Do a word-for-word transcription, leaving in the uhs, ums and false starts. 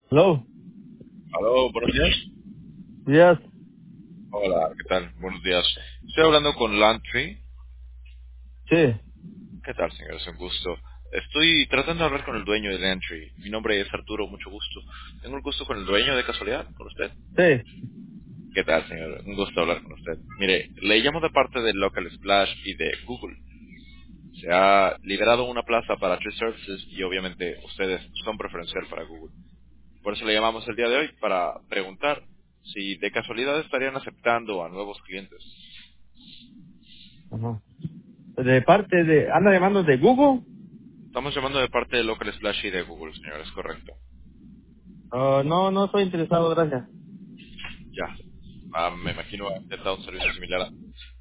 Hello. Aló, buenos días. Yes. Hola, ¿qué tal? Buenos días. Estoy hablando con Lantry. Sí. ¿Qué tal, señor? Es un gusto. Estoy tratando de hablar con el dueño de Lantry. Mi nombre es Arturo, mucho gusto. Tengo el gusto con el dueño de casualidad, con usted. Sí. ¿Qué tal, señor? Un gusto hablar con usted. Mire, le llamo de parte de Local Splash y de Google. Se ha liberado una plaza para Tree Services y obviamente ustedes son preferencial para Google. Por eso le llamamos el día de hoy para preguntar si de casualidad estarían aceptando a nuevos clientes. Ajá. De parte de... ¿Anda llamando de Google? Estamos llamando de parte de Local Splash y de Google, señor, es correcto. Ah, no, no estoy interesado, gracias. Ya. Ah, me imagino ha intentado un servicio similar.